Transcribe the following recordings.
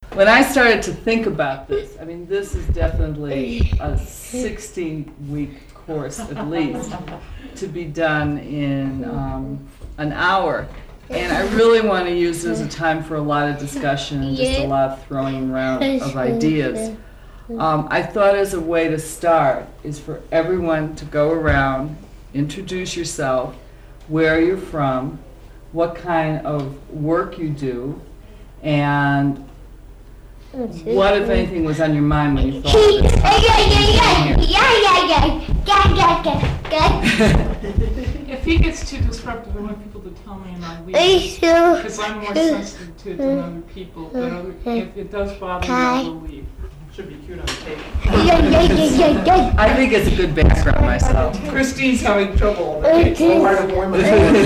when I started to think about this, I mean, this is definitely a 16-week course at least to be done in an hour. And I really want to use it as a time for a lot of discussion and just a lot of throwing around of ideas. I thought as a way to start is for everyone to go around, introduce yourself, where you're from, what kind of work you do, and what, if anything, was on your mind when you thought of this? If he gets too disruptive, I want people to tell me and I'll leave. Because I'm more sensitive to it than other people. But if it does bother me, I will leave. Should be cute on tape. I think it's a good background myself. Christine's having trouble. It's so hard to warm it.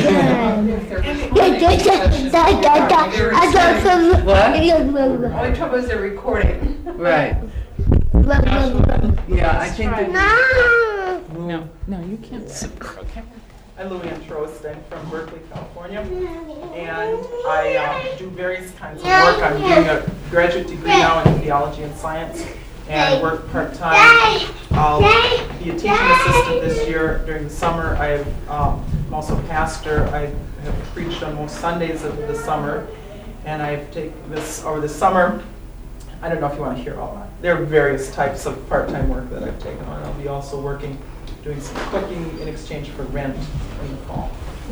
What? Only trouble is they're recording. Right. Yeah, I think that. No, you can't sit there, okay? I'm Luann Trost. I'm from Berkeley, California, and I do various kinds of work. I'm doing a graduate degree now in theology and science, and work part-time. I'll be a teaching assistant this year during the summer. I'm also a pastor. I have preached on most Sundays of the summer, and I've taken this over the summer. I don't know if you want to hear all that. There are various types of part-time work that I've taken on. I'll be also doing some cooking in exchange for rent in the fall,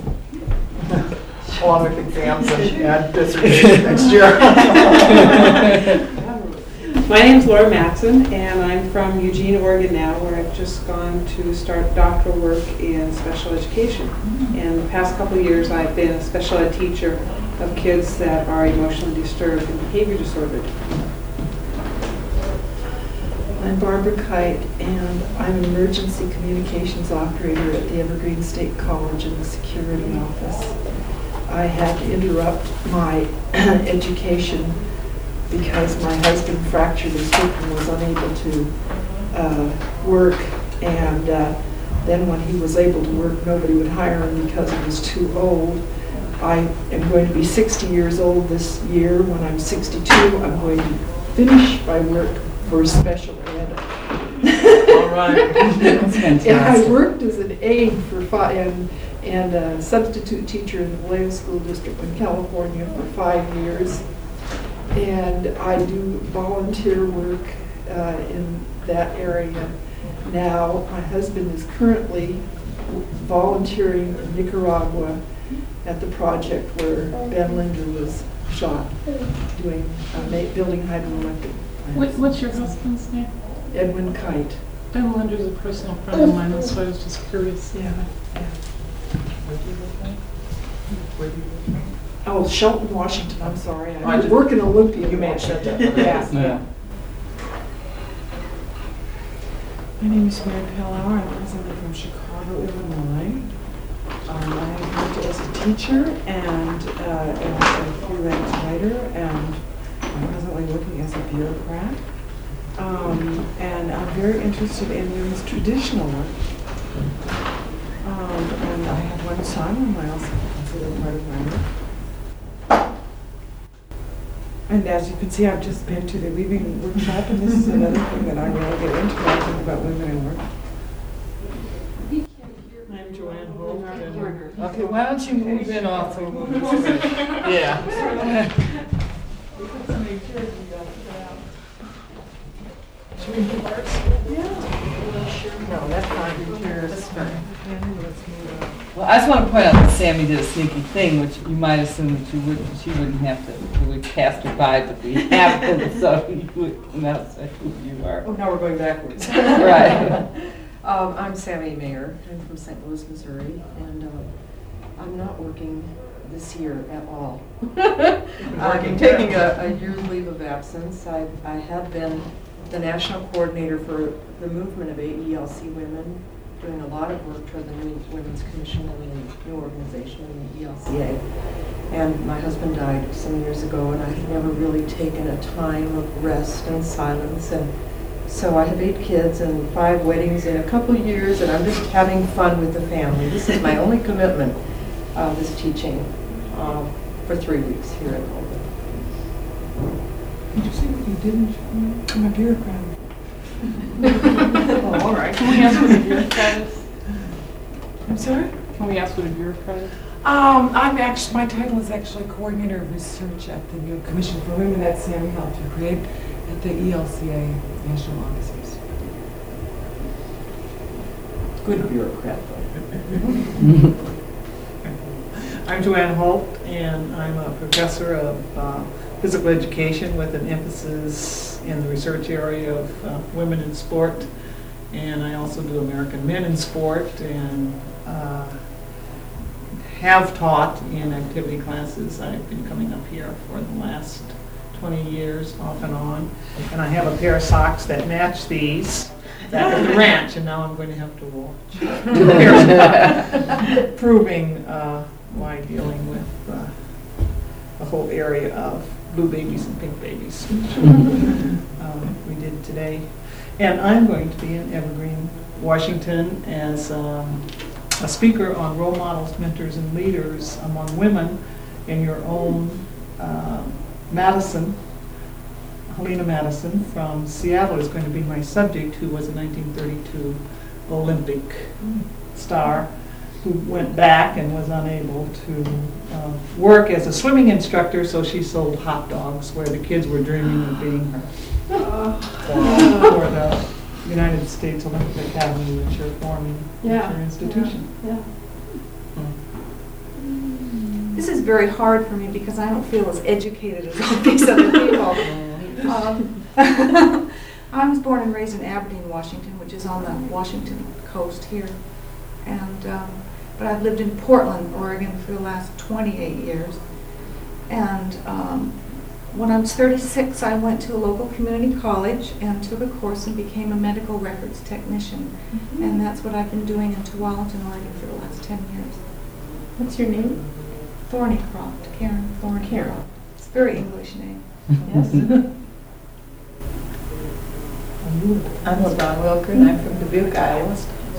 along with exams and dissertation next year. My name's Laura Matson, and I'm from Eugene, Oregon now, where I've just gone to start doctoral work in special education. And the past couple of years, I've been a special ed teacher of kids that are emotionally disturbed and behavior disordered. I'm Barbara Kite, and I'm an emergency communications operator at the Evergreen State College in the security office. I had to interrupt my education because my husband fractured his hip and was unable to work, and then when he was able to work, nobody would hire him because he was too old. I am going to be 60 years old this year. When I'm 62, I'm going to finish my work for special ed. All right. That's fantastic. And I worked as an aide and a substitute teacher in the Vallejo School District in California for 5 years. And I do volunteer work in that area now. My husband is currently volunteering in Nicaragua at the project where Ben Linder was shot, doing building hydroelectric plants. What's your husband's name? Edwin Kite. Ben Linder's a personal friend of mine, that's why I was just curious. Yeah. Where do you live now? Where do you live now? Oh, Shelton, Washington. I'm sorry. I I just- work in Olympia. You may have said that. Yeah. My name is Mary Pellauer. I'm originally from Chicago, Illinois. I worked as a teacher and as a freelance writer, and I'm presently working as a bureaucrat. And I'm very interested in women's traditional work. And I have one son, whom I also consider part of my work. And as you can see, I've just been to the weaving workshop, and this is another thing that I really get into when I think about women in work. I'm Joanne Holt. Okay, why don't you move in off of Yeah. Should we move ours? No, that's fine. That's fine. Well, I just want to point out that Sammy did a sneaky thing, which you might assume that she wouldn't have to really cast her by, but we have to, so you would now say who you are. Oh, now we're going backwards. Right. I'm Sammy Mayer. I'm from St. Louis, Missouri, and I'm not working this year at all. I'm taking a year's leave of absence. I have been the national coordinator for the movement of AELC women, doing a lot of work toward the new Women's Commission and the new organization in the ELCA. And my husband died some years ago, and I had never really taken a time of rest and silence. And so I have 8 kids and 5 weddings in a couple of years, and I'm just having fun with the family. This is my only commitment, this teaching, for 3 weeks here at Colvin. Did you say what you didn't? I'm a bureaucrat. Oh, all right. Can we ask what a bureaucrat is? I'm sorry? Can we ask what a bureaucrat is? My title is actually Coordinator of Research at the new Commission for Women that Sammy helped to create at the ELCA National Offices. Good bureaucrat, though. I'm Joanne Holt, and I'm a professor of physical education with an emphasis in the research area of women in sport. And I also do American men in sport, and have taught in activity classes. I've been coming up here for the last 20 years, off and on. And I have a pair of socks that match these back at the ranch, and now I'm going to have to watch. Proving why dealing with the whole area of blue babies and pink babies, which we did today. And I'm going to be in Evergreen, Washington as a speaker on role models, mentors, and leaders among women in your own Madison. Helena Madison from Seattle is going to be my subject, who was a 1932 Olympic star who went back and was unable to work as a swimming instructor, so she sold hot dogs where the kids were dreaming of being her. For the United States Olympic Academy, which you're forming at your institution. This is very hard for me because I don't feel as educated as all these other people. I was born and raised in Aberdeen, Washington, which is on the Washington coast here. And but I've lived in Portland, Oregon for the last 28 years. And when I was 36, I went to a local community college and took a course and became a medical records technician. And that's what I've been doing in Tualatin, Oregon for the last 10 years. What's your name? Thornycroft, Karen Thornycroft. Karen. It's a very English name. Yes. I'm LeBron Wilker, and I'm from Dubuque, Iowa.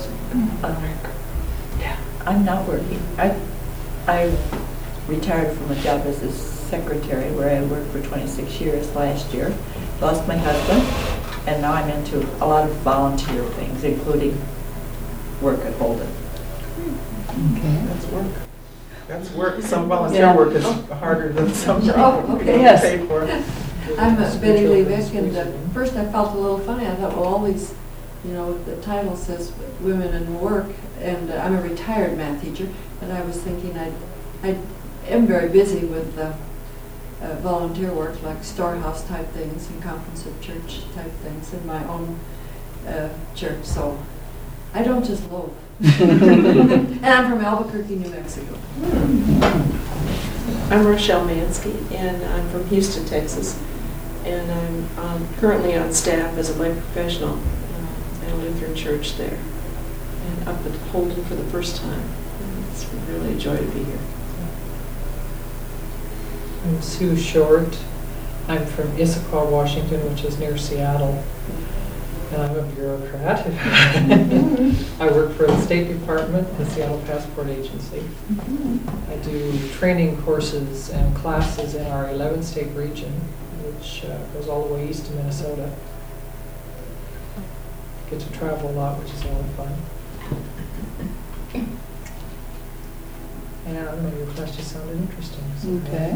I'm not working. I retired from a job as a secretary where I worked for 26 years last year. Lost my husband, and now I'm into a lot of volunteer things, including work at Holden. Okay, that's work. That's work. Some volunteer work is harder than some okay. Yes. pay for. I'm Betty Levick, and at first I felt a little funny. I thought, well, all these, the title says Women in Work, and I'm a retired math teacher, and I was thinking I am very busy with volunteer work, like storehouse type things and conference of church type things in my own church, so I don't just loaf. And I'm from Albuquerque, New Mexico. I'm Rochelle Mansky, and I'm from Houston, Texas. And I'm currently on staff as a lay professional at a Lutheran church there. And up at Holden for the first time. And it's really a joy to be here. I'm Sue Short. I'm from Issaquah, Washington, which is near Seattle. And I'm a bureaucrat. I work for the State Department, the Seattle Passport Agency. I do training courses and classes in our 11-state region, which goes all the way east to Minnesota. Get to travel a lot, which is a lot of fun. And I don't know, your question sounded interesting. So Okay.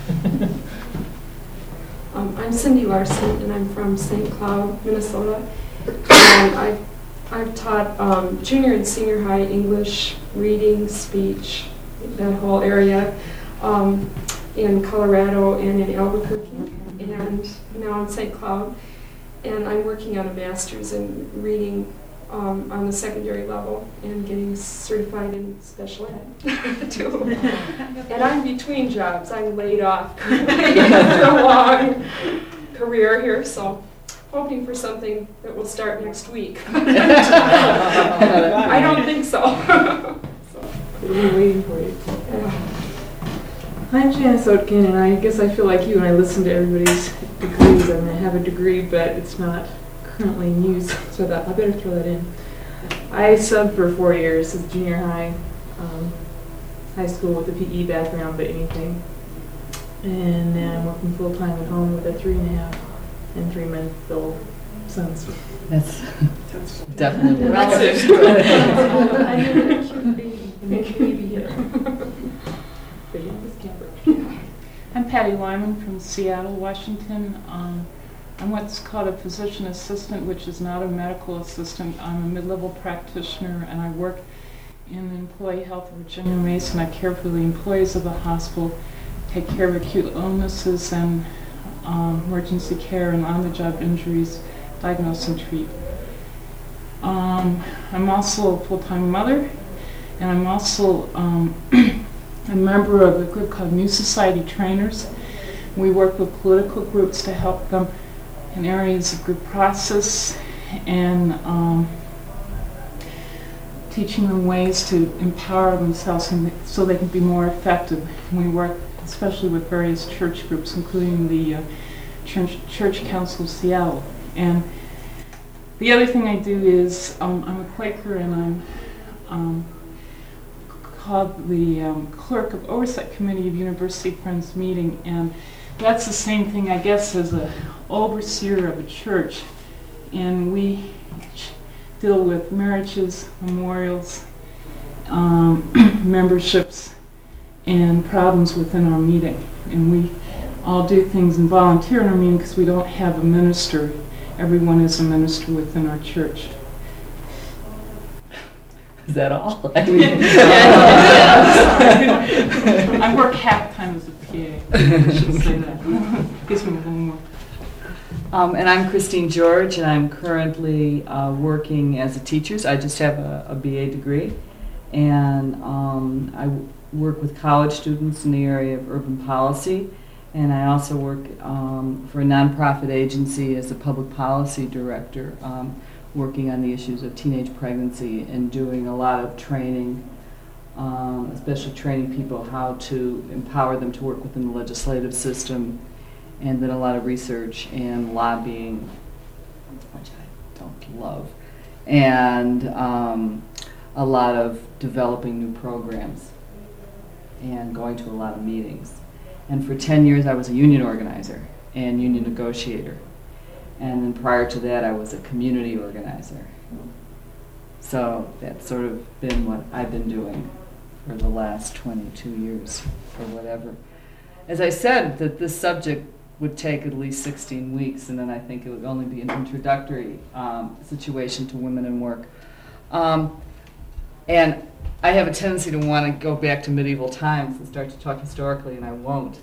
I'm Cindy Larson, and I'm from St. Cloud, Minnesota. And I've taught junior and senior high English, reading, speech, that whole area, in Colorado and in Albuquerque. And now in St. Cloud. And I'm working on a master's in reading on the secondary level and getting certified in special ed too. And I'm between jobs. I'm laid off after a long career here, so hoping for something that will start next week. I don't think so. We're waiting for you. I'm Janice Oetken, and I guess I feel like you when I listen to everybody's degrees. I mean, I have a degree, but it's not currently in use, so I better throw that in. I subbed for 4 years as junior high, high school with a PE background, but anything. And then I'm working full-time at home with a 3.5 and 3-month-old sons. That's definitely Relative. I had a cute baby, a baby here. Baby was camper. I'm Patty Lyman from Seattle, Washington. I'm what's called a physician assistant, which is not a medical assistant. I'm a mid-level practitioner, and I work in employee health at Virginia Mason. I care for the employees of the hospital, take care of acute illnesses and emergency care and on-the-job injuries, diagnose and treat. I'm also a full-time mother, and I'm also a member of a group called New Society Trainers. We work with political groups to help them in areas of group process and teaching them ways to empower themselves so they can be more effective. We work especially with various church groups, including the Church Council of Seattle. And the other thing I do is I'm a Quaker, and I'm called the clerk of Oversight Committee of University Friends Meeting, and that's the same thing, I guess, as an overseer of a church. And we deal with marriages, memorials, memberships, and problems within our meeting. And we all do things and volunteer in our meeting because we don't have a minister. Everyone is a minister within our church. Is that all? I work half-time as a PA. I should say that. Gives me a little more. And I'm Christine George, and I'm currently working as a teacher. So I just have a BA degree, and I work with college students in the area of urban policy, and I also work for a nonprofit agency as a public policy director, working on the issues of teenage pregnancy and doing a lot of training, especially training people how to empower them to work within the legislative system, and then a lot of research and lobbying, which I don't love, and a lot of developing new programs and going to a lot of meetings. And for 10 years I was a union organizer and union negotiator. And then prior to that I was a community organizer. So that's sort of been what I've been doing for the last 22 years or whatever. As I said, that this subject would take at least 16 weeks, and then I think it would only be an introductory situation to women in work. And I have a tendency to want to go back to medieval times and start to talk historically, and I won't.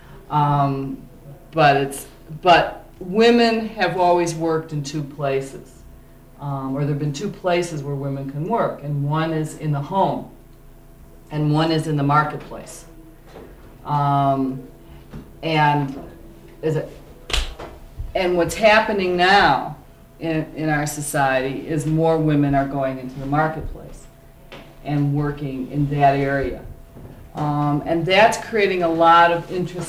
But women have always worked in two places, or there have been two places where women can work, and one is in the home, and one is in the marketplace. And what's happening now in our society is more women are going into the marketplace and working in that area. And that's creating a lot of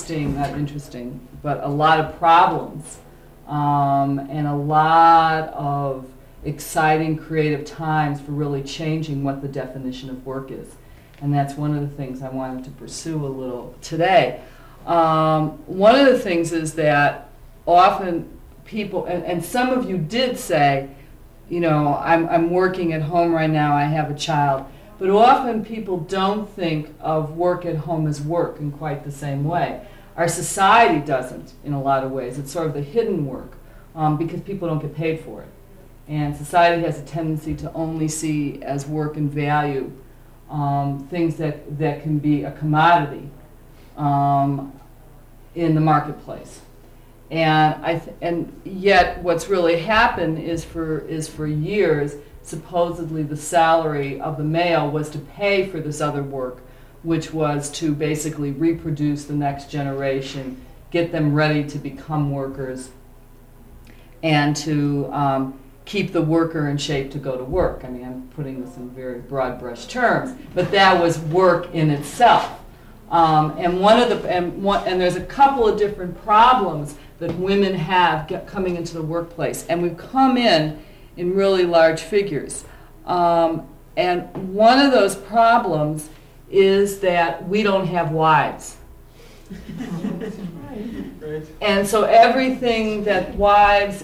a lot of problems and a lot of exciting creative times for really changing what the definition of work is. And that's one of the things I wanted to pursue a little today. One of the things is that often people, and some of you did say, you know, I'm working at home right now, I have a child, but often people don't think of work at home as work in quite the same way. Our society doesn't in a lot of ways. It's sort of the hidden work because people don't get paid for it. And society has a tendency to only see as work and value things that can be a commodity in the marketplace. And yet what's really happened is for years, supposedly the salary of the male was to pay for this other work, which was to basically reproduce the next generation, get them ready to become workers, and to keep the worker in shape to go to work. I mean, I'm putting this in very broad brush terms, but that was work in itself. And there's a couple of different problems that women have coming into the workplace, and we've come in really large figures. And one of those problems is that we don't have wives. Right. And so everything that wives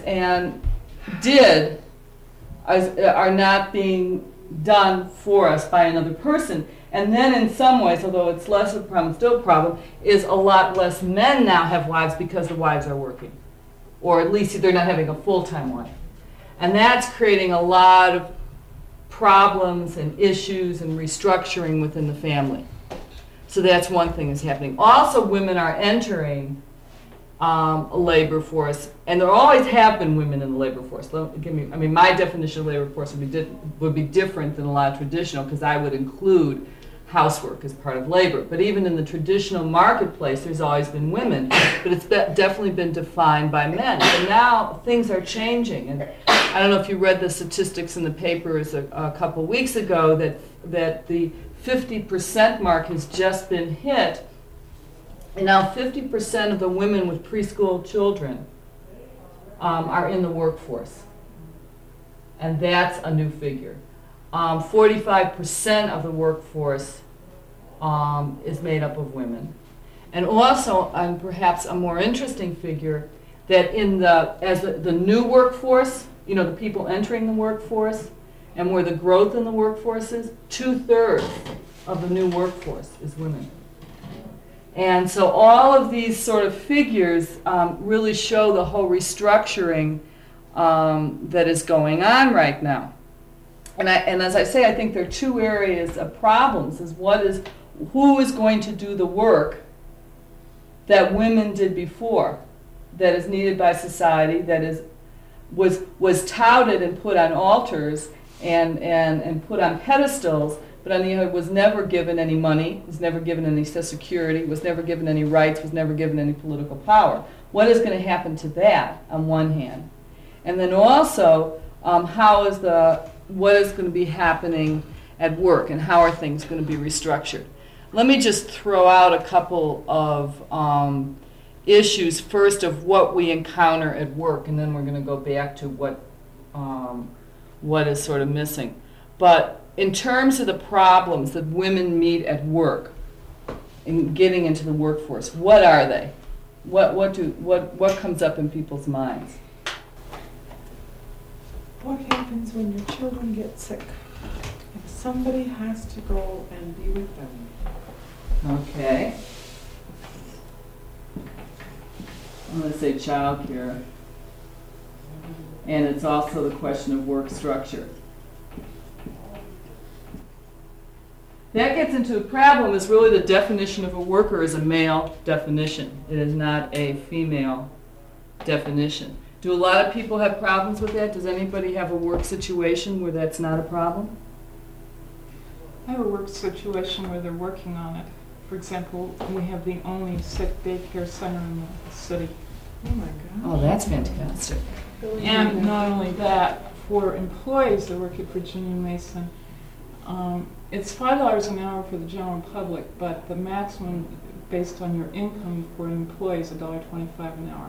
did are not being done for us by another person. And then in some ways, although it's less of a problem, still a problem, is a lot less men now have wives because the wives are working. Or at least they're not having a full-time wife. And that's creating a lot of problems and issues and restructuring within the family. So that's one thing that's happening. Also, women are entering a labor force, and there always have been women in the labor force. My definition of labor force would be different than a lot of traditional, because I would include housework as part of labor. But even in the traditional marketplace, there's always been women, but it's definitely been defined by men. And now things are changing. And I don't know if you read the statistics in the papers a couple weeks ago that the 50% mark has just been hit. And now 50% of the women with preschool children are in the workforce. And that's a new figure. 45% of the workforce is made up of women. And also, and perhaps a more interesting figure, that as the new workforce, the people entering the workforce, and where the growth in the workforce is, 2/3 of the new workforce is women. And so all of these sort of figures really show the whole restructuring that is going on right now. And as I say, I think there are two areas of problems. Who is going to do the work that women did before, that is needed by society, that was touted and put on altars and put on pedestals, but on the other was never given any money, was never given any Social Security, was never given any rights, was never given any political power. What is going to happen to that on one hand? And then also, what is going to be happening at work, and how are things going to be restructured? Let me just throw out a couple of issues first of what we encounter at work, and then we're going to go back to what is sort of missing. But in terms of the problems that women meet at work in getting into the workforce, what are they? What comes up in people's minds? What happens when your children get sick? If somebody has to go and be with them. Okay. I'm going to say child care. And it's also the question of work structure. That gets into a problem. Is really the definition of a worker is a male definition. It is not a female definition. Do a lot of people have problems with that? Does anybody have a work situation where that's not a problem? I have a work situation where they're working on it. For example, we have the only sick daycare center in the city. Oh my God. Oh, that's fantastic. And not only that, for employees that work at Virginia Mason, it's $5 an hour for the general public, but the maximum based on your income for an employee is $1.25 an hour.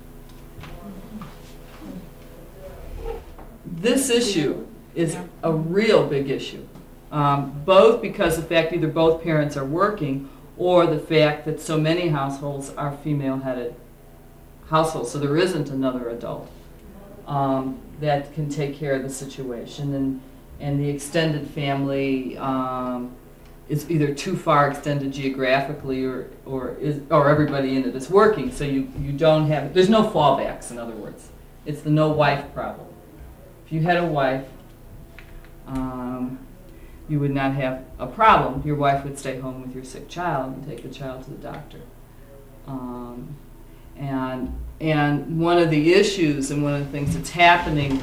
This issue is a real big issue, both because of the fact either both parents are working or the fact that so many households are female-headed households, so there isn't another adult that can take care of the situation, and the extended family is either too far extended geographically or everybody in it is working, so you don't have, there's no fallbacks, in other words. It's the no wife problem. If you had a wife, you would not have a problem. Your wife would stay home with your sick child and take the child to the doctor. And one of the issues and one of the things that's happening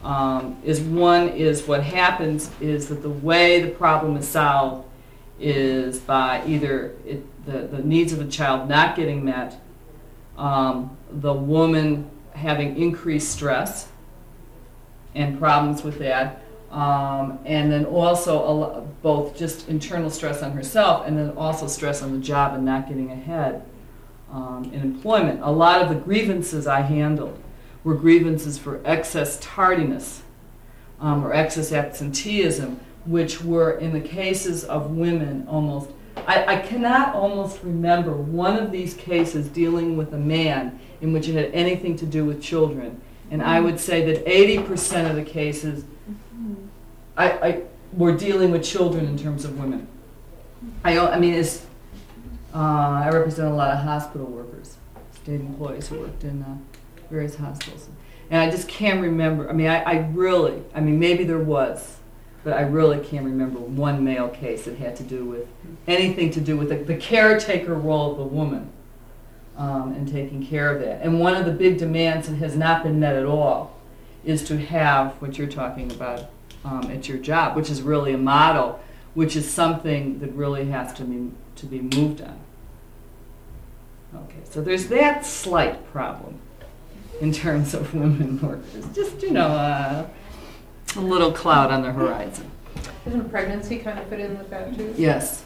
is what happens is that the way the problem is solved is by either the needs of the child not getting met, the woman having increased stress and problems with that, and then also both just internal stress on herself and then also stress on the job and not getting ahead in employment. A lot of the grievances I handled were grievances for excess tardiness or excess absenteeism, which were, in the cases of women, almost I cannot almost remember one of these cases dealing with a man in which it had anything to do with children. And I would say that 80% of the cases I were dealing with children in terms of women. I represent a lot of hospital workers, state employees who worked in various hospitals. And I just can't remember. Maybe there was, but I really can't remember one male case that had to do with anything to do with the caretaker role of the woman and taking care of that. And one of the big demands that has not been met at all is to have what you're talking about at your job, which is really a model, which is something that really has to be moved on. Okay, so there's that slight problem in terms of women workers. Just, a little cloud on the horizon. Doesn't pregnancy kind of fit in with that too? Yes.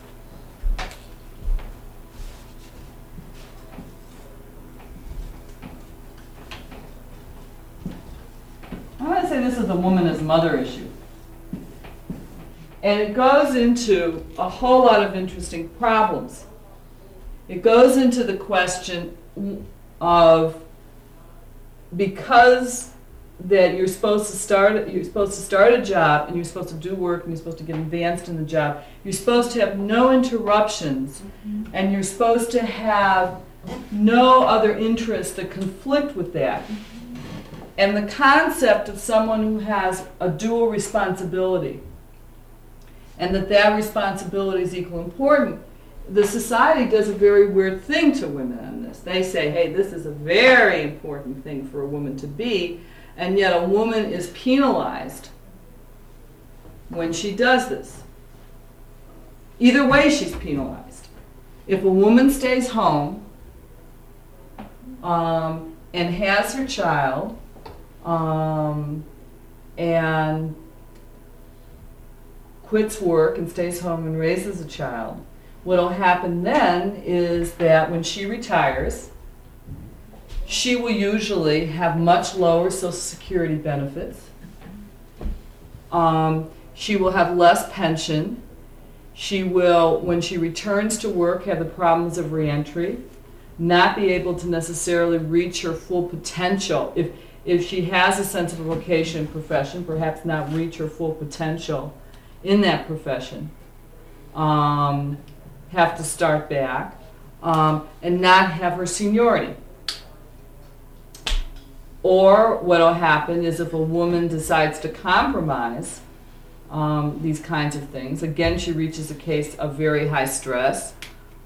I want to say this is a woman as mother issue. And it goes into a whole lot of interesting problems. It goes into the question of, because that you're supposed to start a job, and you're supposed to do work, and you're supposed to get advanced in the job. You're supposed to have no interruptions, and you're supposed to have no other interests that conflict with that. And the concept of someone who has a dual responsibility, and that responsibility is equally important, the society does a very weird thing to women on this. They say, hey, this is a very important thing for a woman to be, and yet a woman is penalized when she does this. Either way, she's penalized. If a woman stays home and has her child and quits work and stays home and raises a child, what will happen then is that when she retires, she will usually have much lower Social Security benefits. She will have less pension. She will, when she returns to work, have the problems of reentry, not be able to necessarily reach her full potential. If she has a sense of a vocation and profession, perhaps not reach her full potential in that profession. Have to start back, and not have her seniority. Or what will happen is if a woman decides to compromise these kinds of things, again she reaches a case of very high stress,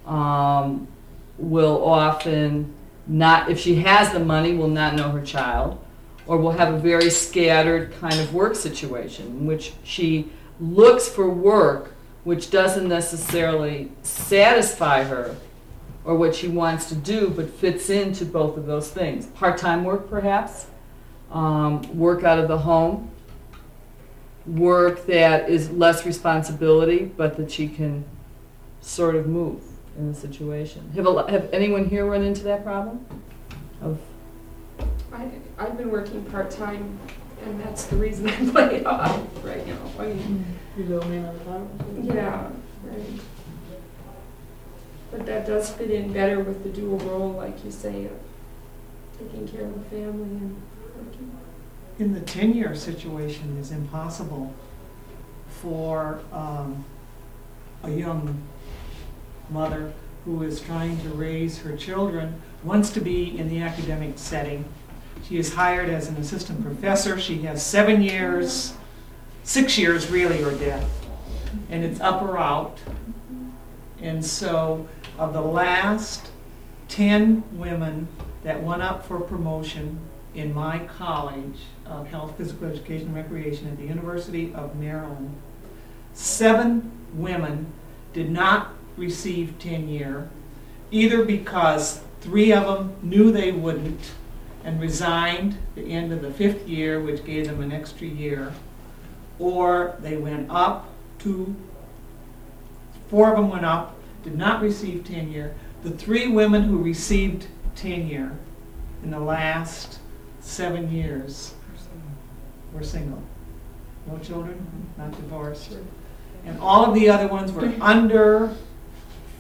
will often not, if she has the money, will not know her child, or will have a very scattered kind of work situation in which she looks for work which doesn't necessarily satisfy her or what she wants to do, but fits into both of those things. Part-time work, perhaps, work out of the home, work that is less responsibility, but that she can sort of move in the situation. Have anyone here run into that problem? I've been working part-time, and that's the reason I'm laid off right now. You go in on the bottom? Yeah, right. But that does fit in better with the dual role, like you say, of taking care of the family and working. In the 10-year situation, it's impossible for a young mother who is trying to raise her children, wants to be in the academic setting. She is hired as an assistant professor. She has 7 years, 6 years really, or death, and it's up or out. And so of the last 10 women that went up for promotion in my college of health, physical education, and recreation at the University of Maryland, 7 women did not receive tenure, either because 3 of them knew they wouldn't and resigned at the end of the 5th year, which gave them an extra year, or they went up to, 4 of them went up, did not receive tenure. The 3 women who received tenure in the last 7 years were single. No children, not divorced. And all of the other ones were under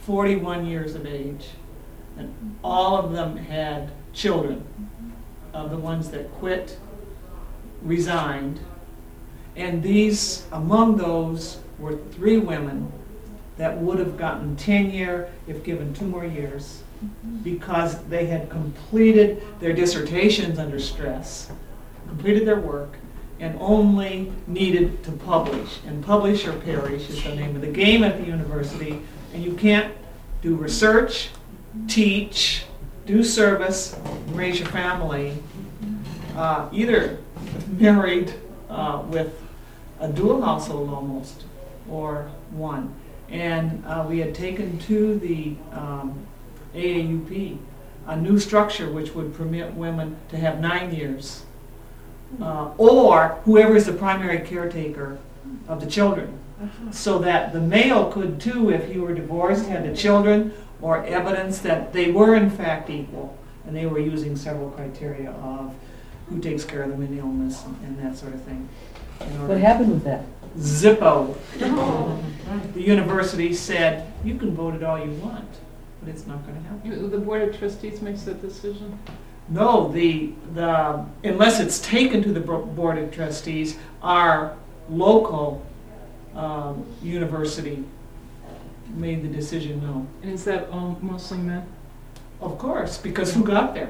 41 years of age, and all of them had children. Of the ones that quit, resigned, and among those were 3 women that would have gotten tenure if given 2 more years, because they had completed their dissertations under stress, completed their work, and only needed to publish. And publish or perish is the name of the game at the university. And you can't do research, teach, do service, and raise your family, either married with a dual household almost, or one. And we had taken to the AAUP a new structure which would permit women to have 9 years, or whoever is the primary caretaker of the children, so that the male could too, if he were divorced, had the children, or evidence that they were in fact equal, and they were using several criteria of who takes care of them in illness and that sort of thing. What happened with that? Zippo. The university said, you can vote it all you want, but it's not going to happen. The Board of Trustees makes that decision? No, unless it's taken to the Board of Trustees, our local university made the decision no. And is that mostly men? Of course, because who got there?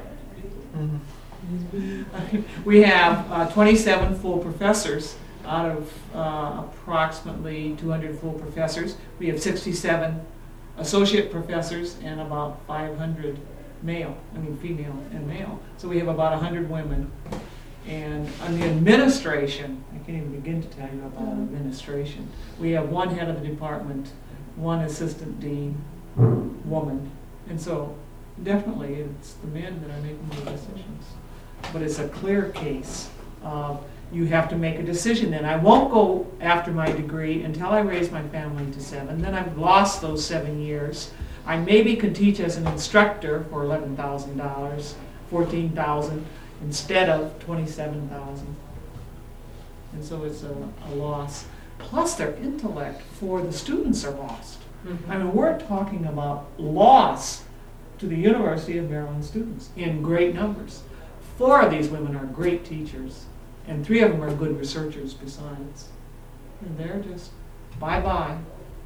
We have 27 full professors out of approximately 200 full professors. We have 67 associate professors and about 500 female and male. So we have about 100 women. And on the administration, I can't even begin to tell you about administration. We have 1 head of the department, 1 assistant dean, woman. And so definitely it's the men that are making the decisions. But it's a clear case of you have to make a decision. Then I won't go after my degree until I raise my family to 7. Then I've lost those 7 years. I maybe could teach as an instructor for $11,000, $14,000 instead of $27,000. And so it's a loss. Plus their intellect for the students are lost. I mean, we're talking about loss to the University of Maryland students in great numbers. 4 of these women are great teachers, and 3 of them are good researchers besides. And they're just bye-bye.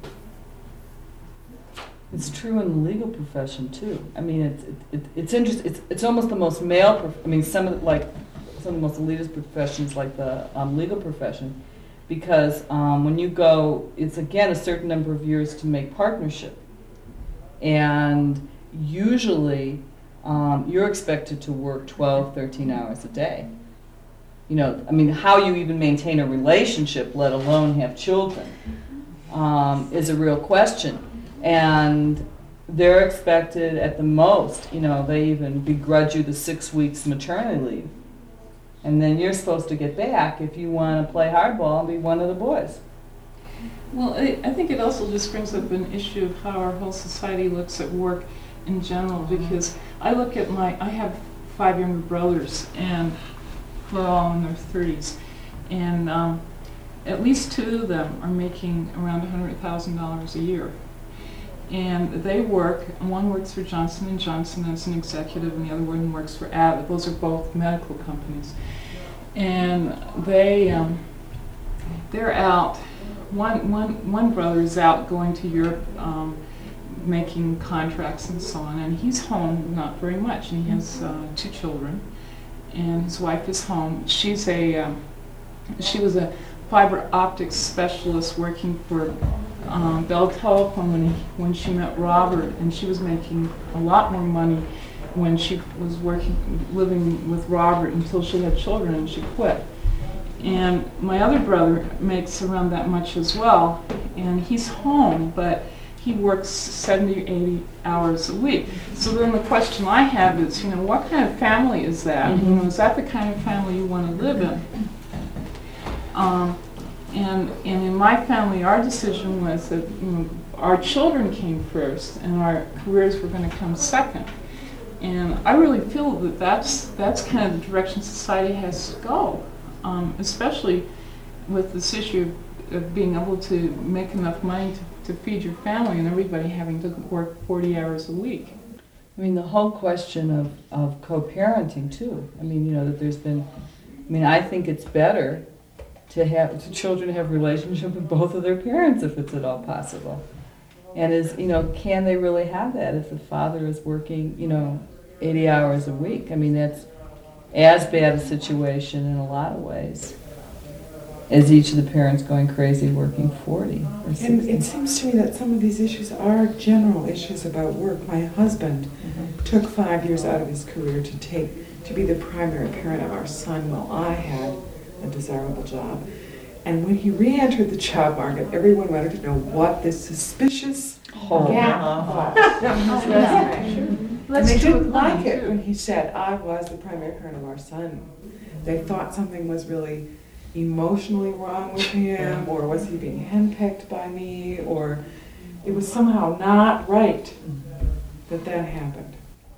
It's true in the legal profession too. I mean, it's interesting. It's almost the most male. Some of the most elitist professions, like the legal profession, because when you go, it's again a certain number of years to make partnership, and usually you're expected to work 12, 13 hours a day. How you even maintain a relationship, let alone have children, is a real question. And they're expected at the most, they even begrudge you the 6 weeks maternity leave. And then you're supposed to get back if you want to play hardball and be one of the boys. Well, I think it also just brings up an issue of how our whole society looks at work in general, because I look at I have 5 younger brothers, and they're all in their 30s. And at least 2 of them are making around $100,000 a year. And they work, one works for Johnson & Johnson as an executive, and the other one works for Abbott. Those are both medical companies. And they're out, one brother is out going to Europe, making contracts and so on, and he's home not very much, and he has 2 children, and his wife is home. She was a fiber optics specialist working for Bell Telephone when she met Robert, and she was making a lot more money when she was living with Robert until she had children and she quit. And my other brother makes around that much as well, and he's home, but he works 70, 80 hours a week. So then the question I have is, what kind of family is that? Is that the kind of family you want to live in? And in my family, our decision was that our children came first, and our careers were going to come second. And I really feel that that's kind of the direction society has to go, especially with this issue of being able to make enough money to feed your family and everybody having to work 40 hours a week. I mean, the whole question of co-parenting too. I mean, you know, that there's been, I mean, I think it's better to children have a relationship with both of their parents if it's at all possible. And you know, can they really have that if the father is working, you know, 80 hours a week? I mean, that's as bad a situation in a lot of ways as each of the parents going crazy working 40 or 60. And it seems to me that some of these issues are general issues about work. My husband took 5 years out of his career to be the primary parent of our son while I had a desirable job. And when he re-entered the job market, everyone wanted to know what this suspicious gap was. And they didn't like it when he said, I was the primary parent of our son. They thought something was really emotionally wrong with him, or was he being henpecked by me, or it was somehow not right that happened.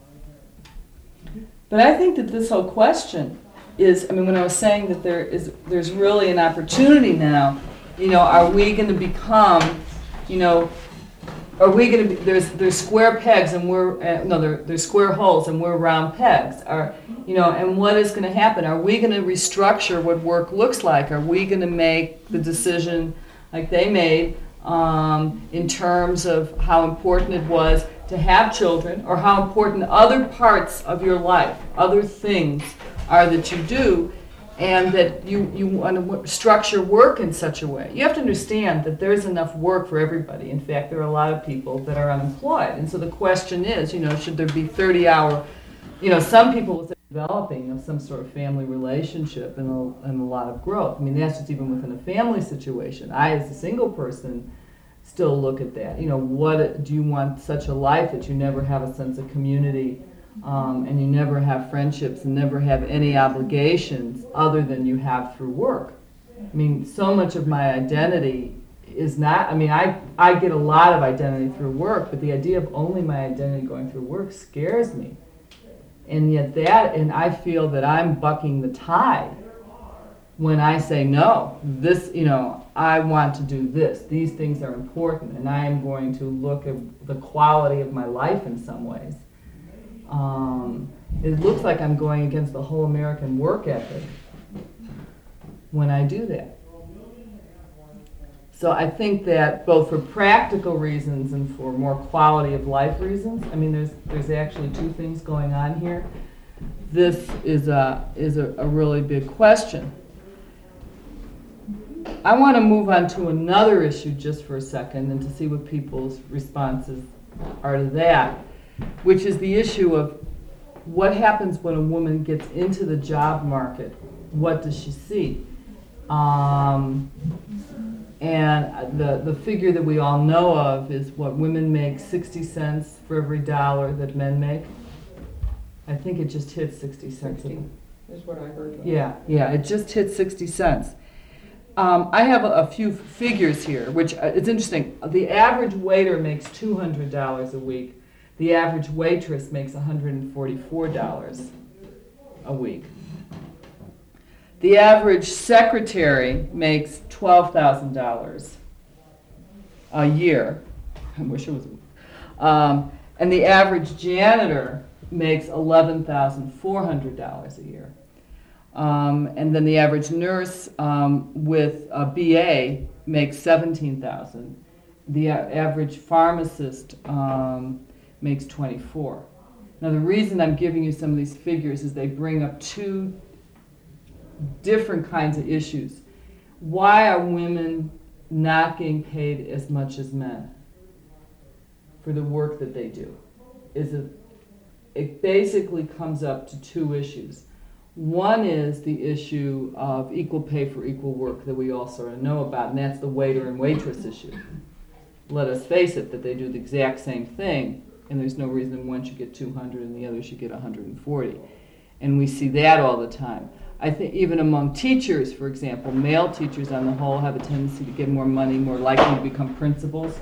But I think that this whole question is, I mean, when I was saying that there's really an opportunity now, you know, are we going to become, you know, are we going to be, there's square pegs and there's square holes and we're round pegs. You know, and what is going to happen? Are we going to restructure what work looks like? Are we going to make the decision like they made in terms of how important it was to have children, or how important other parts of your life, other things are that you do, and that you want to structure work in such a way? You have to understand that there's enough work for everybody. In fact, there are a lot of people that are unemployed. And so the question is, you know, should there be 30-hour, you know, some people will say developing of some sort of family relationship and a lot of growth. I mean, that's just even within a family situation. I, as a single person, still look at that. You know, what do you want such a life that you never have a sense of community, and you never have friendships and never have any obligations other than you have through work? I mean, so much of my identity is not, I mean, I get a lot of identity through work, but the idea of only my identity going through work scares me. And yet and I feel that I'm bucking the tide when I say, no, this, you know, I want to do this. These things are important, and I am going to look at the quality of my life in some ways. It looks like I'm going against the whole American work ethic when I do that. So I think that both for practical reasons and for more quality of life reasons, I mean, there's actually two things going on here. This is a really big question. I want to move on to another issue just for a second and to see what people's responses are to that, which is the issue of what happens when a woman gets into the job market. What does she see? And the figure that we all know of is what women make 60 cents for every $1 that men make. I think it just hit 60 cents. 60 is what I heard. Yeah, it just hit 60 cents. I have a few figures here, which it's interesting. The average waiter makes $200 a week. The average waitress makes $144 a week. The average secretary makes $12,000 a year. I wish it was. And the average janitor makes $11,400 a year. And then the average nurse with a BA makes $17,000. The average pharmacist makes $24,000. Now, the reason I'm giving you some of these figures is they bring up two different kinds of issues. Why are women not getting paid as much as men for the work that they do? It basically comes up to two issues. One is the issue of equal pay for equal work that we all sort of know about, and that's the waiter and waitress issue. Let us face it, that they do the exact same thing, and there's no reason one should get 200 and the other should get 140. And we see that all the time. I think even among teachers, for example, male teachers on the whole have a tendency to get more money, more likely to become principals.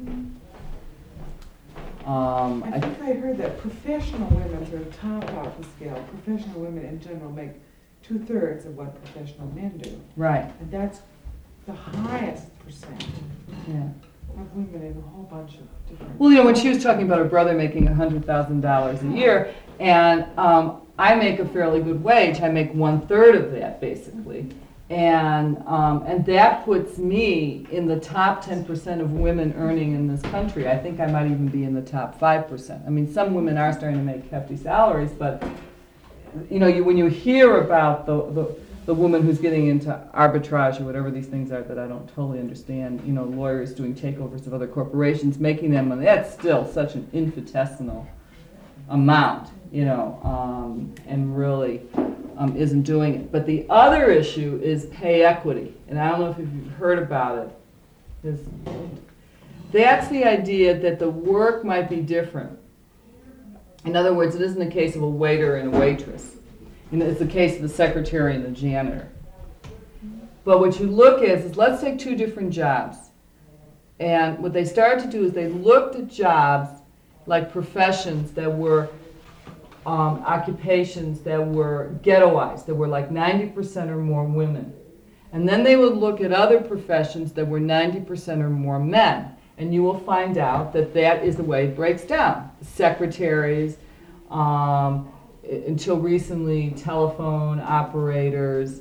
I think I heard that professional women are top of the scale. Professional women in general make 2/3 of what professional men do. Right. And that's the highest percent. Yeah. I've eliminated a whole bunch of different. Well, when she was talking about her brother making $100,000 a year, and I make a fairly good wage, I make 1/3 of that basically, and that puts me in the top 10% of women earning in this country. I think I might even be in the top 5%. I mean, some women are starting to make hefty salaries, but when you hear about the woman who's getting into arbitrage or whatever these things are that I don't totally understand, lawyers doing takeovers of other corporations, making them money, that's still such an infinitesimal amount, and really isn't doing it. But the other issue is pay equity, and I don't know if you've heard about it. That's the idea that the work might be different. In other words, it isn't a case of a waiter and a waitress. It's the case of the secretary and the janitor. But what you look at is, let's take two different jobs. And what they started to do is they looked at jobs like professions that were occupations that were ghettoized, that were like 90% or more women. And then they would look at other professions that were 90% or more men. And you will find out that that is the way it breaks down. Secretaries, until recently, telephone operators,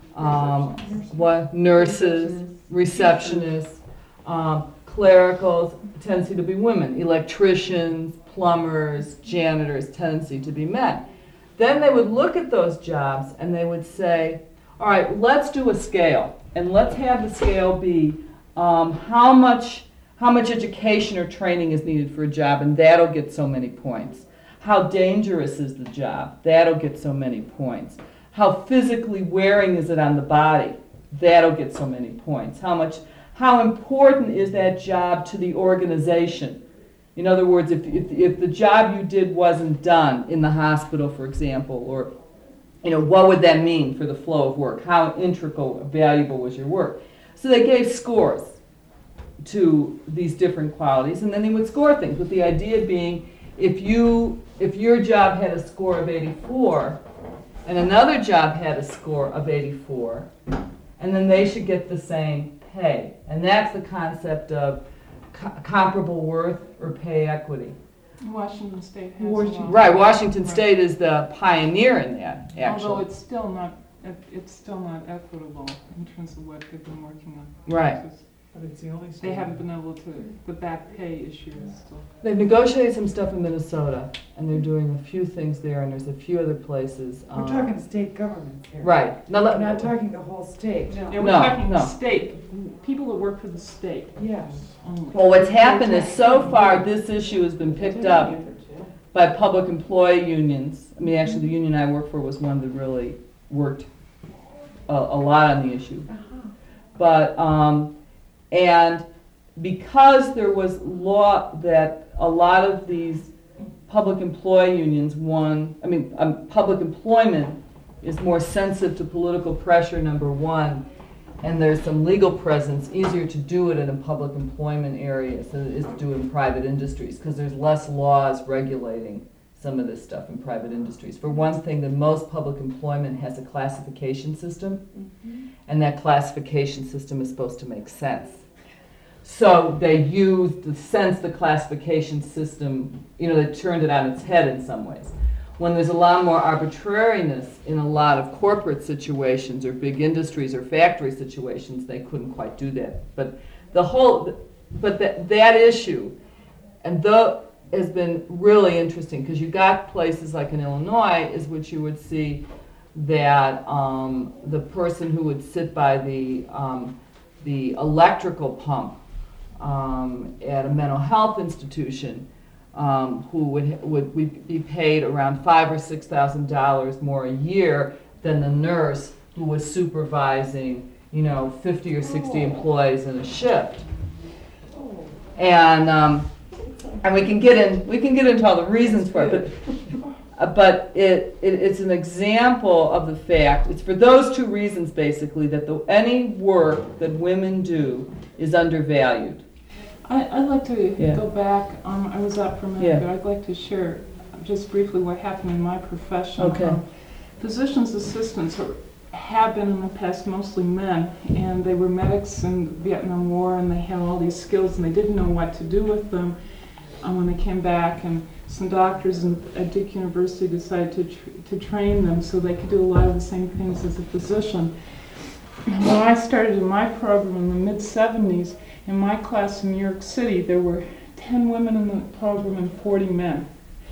nurses, receptionists, clericals, tendency to be women, electricians, plumbers, janitors, tendency to be men. Then they would look at those jobs and they would say, all right, let's do a scale, and let's have the scale be how much education or training is needed for a job, and that'll get so many points. How dangerous is the job? That'll get so many points. How physically wearing is it on the body? That'll get so many points. How important is that job to the organization? In other words, if the job you did wasn't done in the hospital, for example, or what would that mean for the flow of work? How integral, valuable was your work? So they gave scores to these different qualities, and then they would score things, with the idea being, if your job had a score of 84 and another job had a score of 84, and then they should get the same pay. And that's the concept of comparable worth or pay equity. Washington State has a law. Right, Washington State is the pioneer in that, actually. Although it's still not equitable in terms of what they've been working on. Right. But it's the only They haven't been able to, the back pay issue is still. They've negotiated some stuff in Minnesota, and they're doing a few things there, and there's a few other places. We're talking state government here. Right. We're not talking the whole state. Yeah, we're talking the state, people that work for the state. Yes. Only. Well, what's happened is, so far, this issue has been picked up by public employee unions. I mean, actually, the union I work for was one that really worked a lot on the issue. But, and because there was law that a lot of these public employee unions public employment is more sensitive to political pressure, number one, and there's some legal presence, easier to do it in a public employment area than it is to do it in private industries, because there's less laws regulating some of this stuff in private industries. For one thing, that most public employment has a classification system, and that classification system is supposed to make sense. So they used the classification system, they turned it on its head in some ways. When there's a lot more arbitrariness in a lot of corporate situations or big industries or factory situations, they couldn't quite do that. But that issue, and has been really interesting, because you got places like in Illinois, is which you would see that the person who would sit by the electrical pump at a mental health institution, who would be paid around $5,000 or $6,000 more a year than the nurse who was supervising, 50 or 60 employees in a shift. And we can get into all the reasons for it, but it's an example of the fact. It's for those two reasons basically that any work that women do is undervalued. I'd like to go back. I was out for a minute, but I'd like to share just briefly what happened in my profession. Okay. Physician's assistants have been in the past mostly men, and they were medics in the Vietnam War, and they had all these skills, and they didn't know what to do with them when they came back. And some doctors at Duke University decided to train them so they could do a lot of the same things as a physician. When I started in my program in the mid-'70s, in my class in New York City, there were 10 women in the program and 40 men.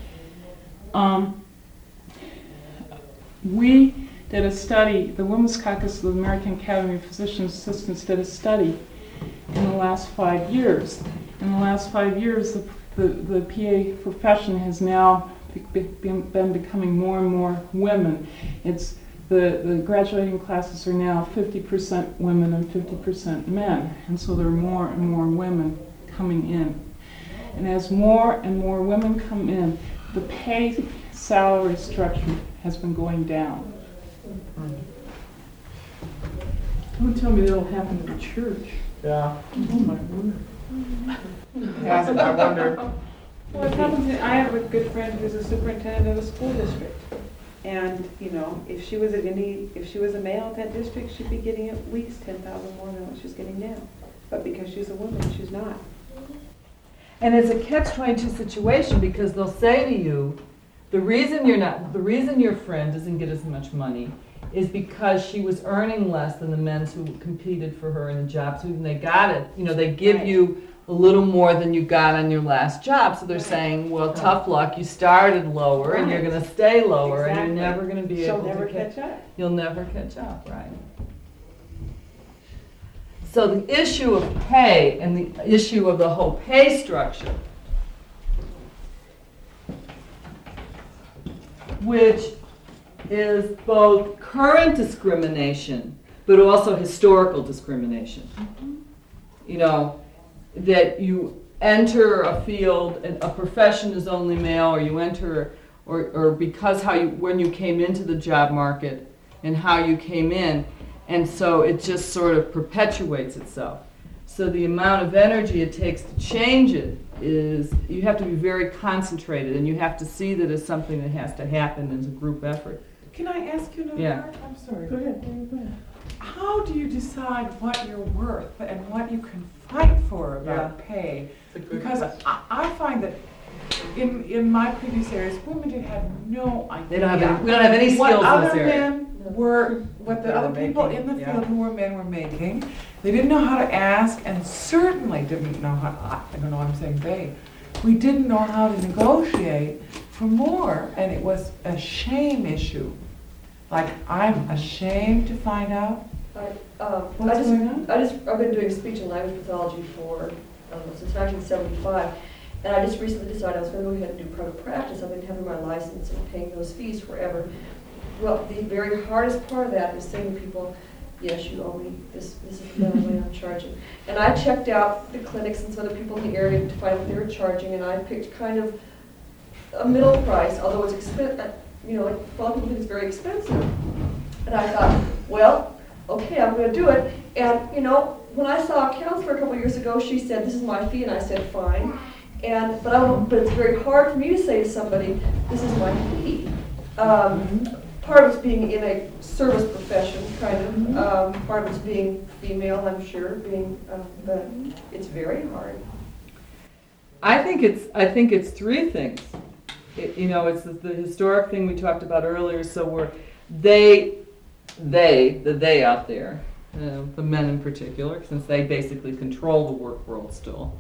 We did a study, the Women's Caucus of the American Academy of Physician Assistants did a study in the last 5 years. In the last 5 years, the PA profession has now been becoming more and more women. It's the graduating classes are now 50% women and 50% men, and so there are more and more women coming in. And as more and more women come in, the pay salary structure has been going down. Don't tell me that'll happen in the church. Yeah. Oh my word. Yes, I wonder. Well, it happens, I have a good friend who's a superintendent of a school district. And, you know, if she was a male at that district, she'd be getting at least $10,000 more than what she's getting now. But because she's a woman, she's not. And it's a catch-22 situation, because they'll say to you, the reason your friend doesn't get as much money is because she was earning less than the men who competed for her in the jobs. When they got it, you know, they give you a little more than you got on your last job. So they're saying, well, tough luck, you started lower and you're going to stay lower, and you're never going to be able to catch up. You'll never catch up, right? So the issue of pay and the issue of the whole pay structure, which is both current discrimination but also historical discrimination. You know, that you enter a field and a profession is only male, or you enter, or because when you came into the job market and how you came in, and so it just sort of perpetuates itself. So the amount of energy it takes to change it is, you have to be very concentrated, and you have to see that it's something that has to happen as a group effort. Can I ask you another Yeah. part? I'm sorry. Go ahead. How do you decide what you're worth and what you can fight for about pay? It's a good Because question. I find that in my previous areas, women had no idea. We don't have any skills What in this other area. men were, what the They were other people making, in the yeah. field who were men were making. They didn't know how to ask, and certainly didn't know how, I don't know why I'm saying they. We didn't know how to negotiate for more, and it was a shame issue. Like, I'm ashamed to find out what's going on. I've been doing speech and language pathology for since 1975, and I just recently decided I was going to go ahead and do private practice. I've been having my license and paying those fees forever. Well, the very hardest part of that is saying to people, yes, you owe me, this is the way I'm charging. And I checked out the clinics and some other people in the area to find what they were charging, and I picked kind of a middle price, although it's expensive. You know, like, a lot of people think it's very expensive. And I thought, well, okay, I'm going to do it. And, you know, when I saw a counselor a couple years ago, she said, this is my fee, and I said, fine. But it's very hard for me to say to somebody, this is my fee. Part of it's being in a service profession, kind of. Part of it's being female, I'm sure, but it's very hard. I think it's three things. You know, it's the historic thing we talked about earlier. So we're they out there, the men in particular, since they basically control the work world still,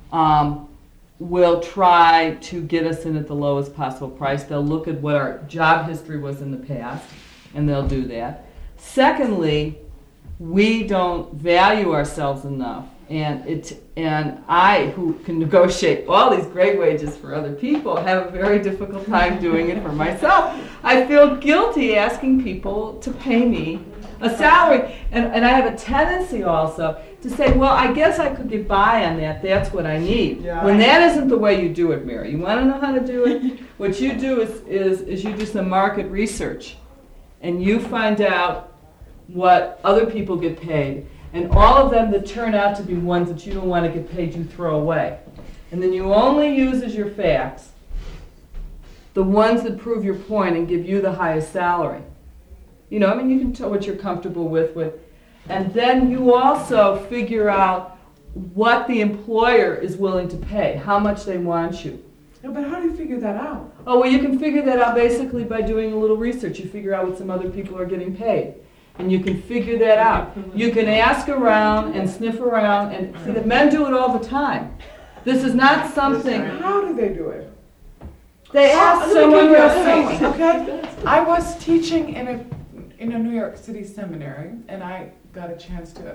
will try to get us in at the lowest possible price. They'll look at what our job history was in the past, and they'll do that. Secondly, we don't value ourselves enough. And I, who can negotiate all these great wages for other people, have a very difficult time doing it for myself. I feel guilty asking people to pay me a salary. And I have a tendency also to say, well, I guess I could get by on that. That's what I need. Yeah. When that isn't the way you do it, Mary. You want to know how to do it? What you do is you do some market research. And you find out what other people get paid. And all of them that turn out to be ones that you don't want to get paid, you throw away. And then you only use as your facts the ones that prove your point and give you the highest salary. You know, I mean, you can tell what you're comfortable with, and then you also figure out what the employer is willing to pay, how much they want you. No, but how do you figure that out? Oh, well, you can figure that out basically by doing a little research. You figure out what some other people are getting paid. And you can figure that out. You can ask around and sniff around, and see that men do it all the time. This is not something, How do they do it? they ask someone else. Okay, I was teaching in a New York City seminary, and I got a chance to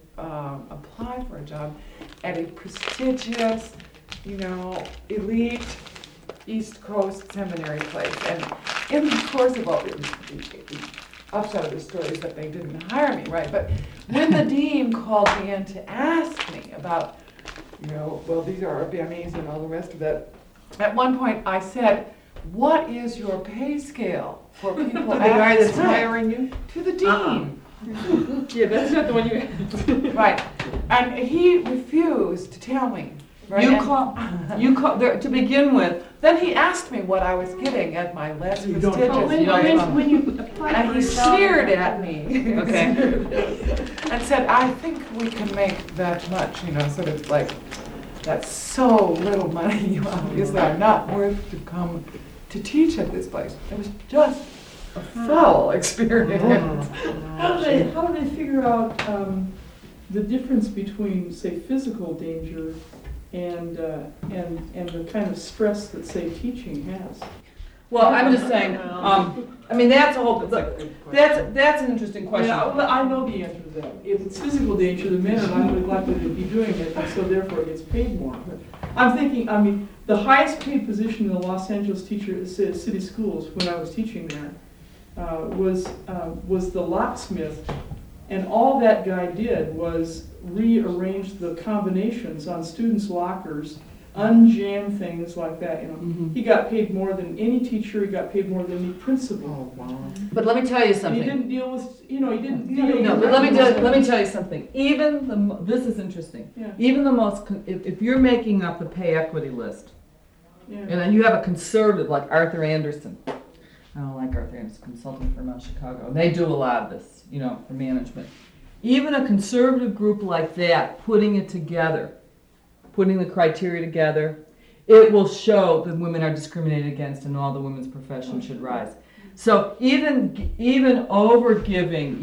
apply for a job at a prestigious, elite East Coast seminary place. And in the course of all the upshot of the story is that they didn't hire me, right? But when the dean called me in to ask me about, well, these are BMEs and all the rest of it, at one point I said, what is your pay scale for people The guy at that's this time? hiring you? To the dean. Yeah, that's not the one you asked. Right. And he refused to tell me. Right? You call, to begin with, Then he asked me what I was getting at my less You don't prestigious. tell me. When you apply And for he a job- sneered at me. Okay. And said, I think we can make that much, sort of like, that's so little money, you obviously are not worth to come to teach at this place. It was just a foul experience. How do they figure out the difference between, say, physical danger and the kind of stress that, say, teaching has? well, I'm just saying, I mean, that's a whole, look, that's an interesting question. I know the answer to that. If it's physical danger, the men are not likely to be doing it, and so therefore it gets paid more. But I'm thinking, the highest paid position in the Los Angeles city schools when I was teaching there was the locksmith, and all that guy did was rearrange the combinations on students' lockers, unjam things like that. Mhm. He got paid more than any teacher. He got paid more than any principal. But let me tell you And something. he didn't deal with, he didn't deal. No, but let me tell you something. This is interesting. Yeah. Even the most, if you're making up a pay equity list, Yeah. and then you have a conservative like Arthur Anderson. I don't like Arthur Anderson, consulting firm out of Chicago. They do a lot of this, for management. Even a conservative group like that, putting it together, putting the criteria together, it will show that women are discriminated against and all the women's profession should rise. So even over-giving,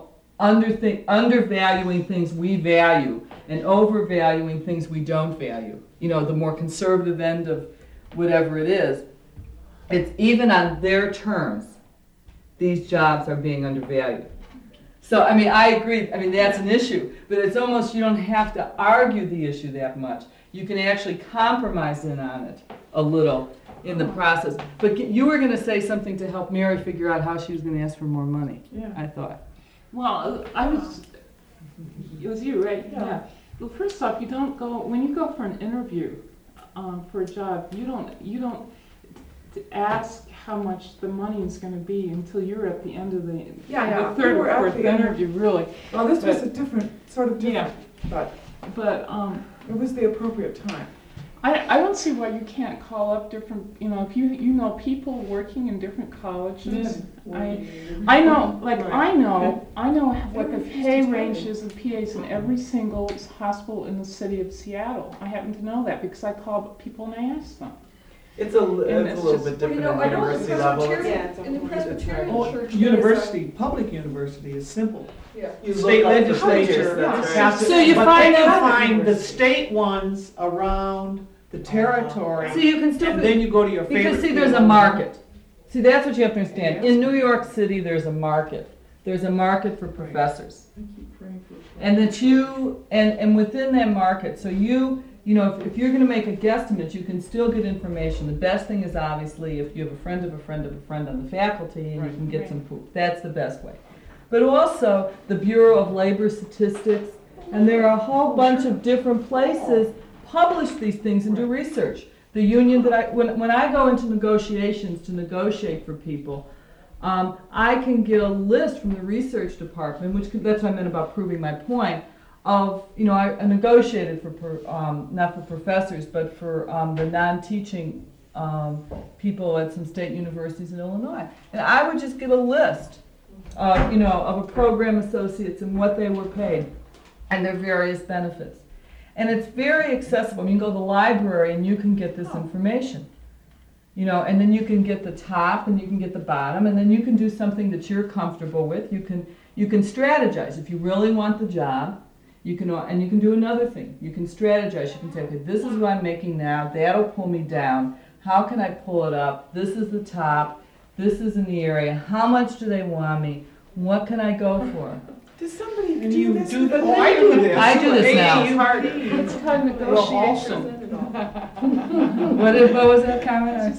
undervaluing things we value and overvaluing things we don't value, the more conservative end of whatever it is, it's even on their terms, these jobs are being undervalued. So, I agree, that's an issue, but it's almost, you don't have to argue the issue that much. You can actually compromise in on it a little in the process. But you were going to say something to help Mary figure out how she was going to ask for more money, Yeah. I thought. Well, it was you, right? Yeah. Well, first off, when you go for an interview for a job, you don't ask how much the money is going to be until you're at the end of the Yeah. third We or were at fourth the end. interview, really. Well, this was But- a different, Yeah. but But it was the appropriate time. I don't see why you can't call up different, if you know people working in different colleges. I know what the pay range is of PAs in every single hospital in the city of Seattle. I happen to know that because I call people and I ask them. It's a it's little just- bit different I at know the university level. Presbyterian, in the Presbyterian Oh, church. university, public university is simple. You State look up the legislature teachers, that's right. has to, So you but find then you out- find the state ones around the territory, So you can still, and then you go to your favorite. because see, there's a field. market. See, that's what you have to understand. Yes. In New York City, there's a market. There's a market for professors. I keep praying for And that and within that market, so if you're going to make a guesstimate, you can still get information. The best thing is obviously if you have a friend of a friend of a friend on the faculty and you can get some proof. That's the best way. But also the Bureau of Labor Statistics, and there are a whole bunch of different places publish these things and do research. The union that when I go into negotiations to negotiate for people, I can get a list from the research department, that's what I meant about proving my point, of, I negotiated for, not for professors, but for the non-teaching people at some state universities in Illinois. And I would just get a list of a program associates and what they were paid and their various benefits. And it's very accessible. You can go to the library and you can get this information. And then you can get the top and you can get the bottom, and then you can do something that you're comfortable with. You can strategize. If you really want the job, you can do another thing. You can strategize. You can say, okay, this is what I'm making now. That'll pull me down. How can I pull it up? This is the top. This is in the area. How much do they want me? What can I go for? Does somebody And do you this? do that. Oh, I do this. I do this now. It's harder. It's called negotiation. What was that comment?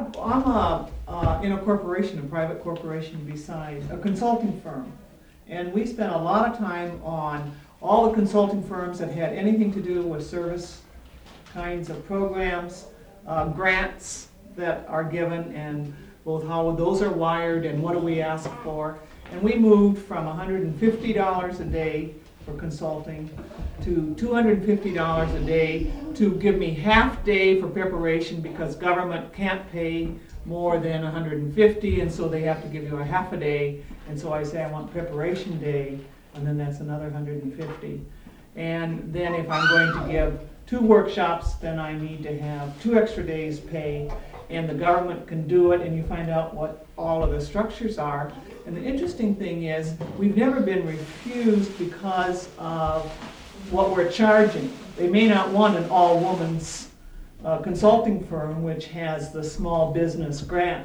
I'm in a corporation, a private corporation besides a consulting firm. And we spent a lot of time on all the consulting firms that had anything to do with service kinds of programs, grants that are given, and both how those are wired and what do we ask for. And we moved from $150 a day for consulting to $250 a day to give me half day for preparation, because government can't pay more than $150, and so they have to give you a half a day. And so I say I want preparation day, and then that's another $150. And then if I'm going to give 2 workshops, then I need to have 2 extra days pay, and the government can do it, and you find out what all of the structures are. And the interesting thing is, we've never been refused because of what we're charging. They may not want an all-women's consulting firm, which has the small business grant